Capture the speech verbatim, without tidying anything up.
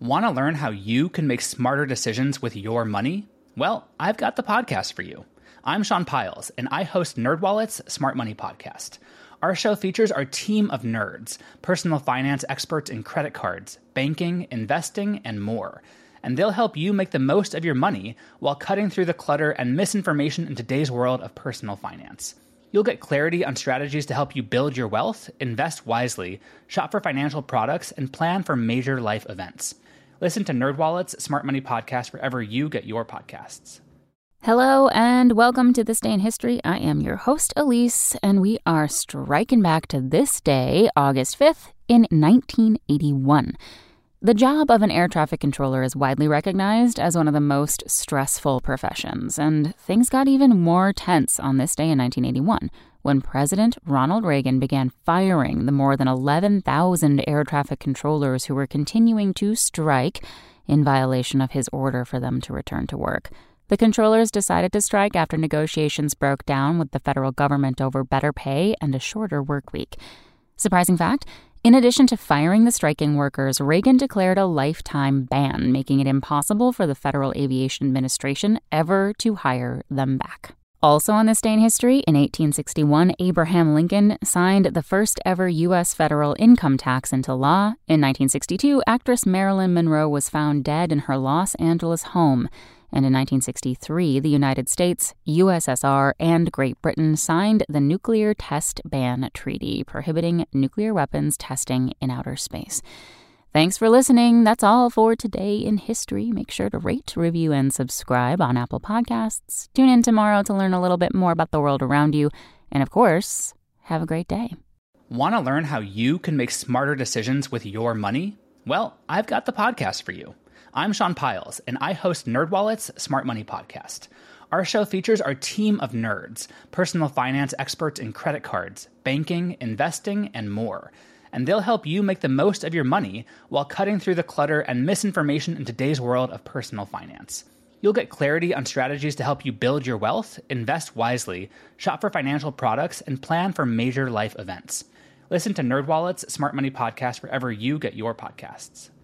Want to learn how you can make smarter decisions with your money? Well, I've got the podcast for you. I'm Sean Pyles, and I host NerdWallet's Smart Money Podcast. Our show features our team of nerds, personal finance experts in credit cards, banking, investing, and more. And they'll help you make the most of your money while cutting through the clutter and misinformation in today's world of personal finance. You'll get clarity on strategies to help you build your wealth, invest wisely, shop for financial products, and plan for major life events. Listen to NerdWallet's Smart Money Podcast wherever you get your podcasts. Hello and welcome to This Day in History. I am your host, Elise, and we are striking back to this day, August fifth, in nineteen eighty-one. The job of an air traffic controller is widely recognized as one of the most stressful professions, and things got even more tense on this day in nineteen eighty-one when President Ronald Reagan began firing the more than eleven thousand air traffic controllers who were continuing to strike in violation of his order for them to return to work. The controllers decided to strike after negotiations broke down with the federal government over better pay and a shorter work week. Surprising fact, in addition to firing the striking workers, Reagan declared a lifetime ban, making it impossible for the Federal Aviation Administration ever to hire them back. Also on this day in history, in eighteen sixty-one, Abraham Lincoln signed the first ever U S federal income tax into law. In nineteen sixty-two, actress Marilyn Monroe was found dead in her Los Angeles home. And in nineteen sixty-three, the United States, U S S R, and Great Britain signed the Nuclear Test Ban Treaty, prohibiting nuclear weapons testing in outer space. Thanks for listening. That's all for today in history. Make sure to rate, review, and subscribe on Apple Podcasts. Tune in tomorrow to learn a little bit more about the world around you. And of course, have a great day. Want to learn how you can make smarter decisions with your money? Well, I've got the podcast for you. I'm Sean Pyles, and I host NerdWallet's Smart Money Podcast. Our show features our team of nerds, personal finance experts in credit cards, banking, investing, and more. And they'll help you make the most of your money while cutting through the clutter and misinformation in today's world of personal finance. You'll get clarity on strategies to help you build your wealth, invest wisely, shop for financial products, and plan for major life events. Listen to NerdWallet's Smart Money Podcast wherever you get your podcasts.